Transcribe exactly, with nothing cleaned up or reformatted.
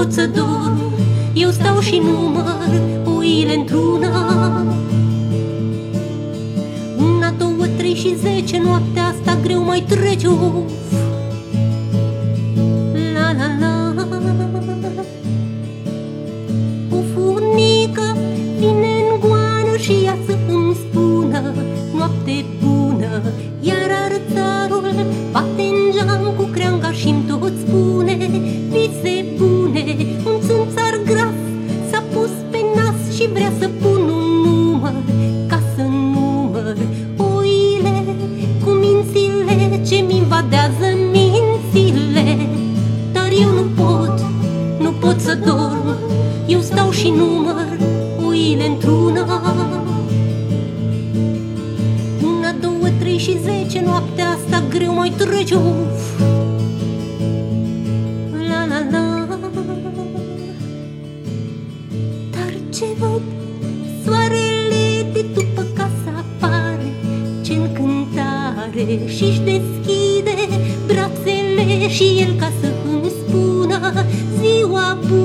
pot să dorm, eu stau și număr oile într-una. Una, două, trei și zece, noaptea asta greu mai trece, of. La la la. O furnică vine în goană și ea să îmi spună noapte bună. Iar arățarul bate în geam cu creanga și-mi tot spune vise bune. Un țânțar graf s-a pus pe nas și vrea să pun un număr, ca să număr oile cu mințile ce mi-invadează mințile. Dar eu nu pot, nu pot să dorm, eu stau și număr oile într-una. Una, două, trei și zece, noaptea asta greu mai trece, of. La la la. Dar ce văd? Soarele de după casa apare, ce încântare, și-și deschide brațele și el ca să îmi spună ziua bună.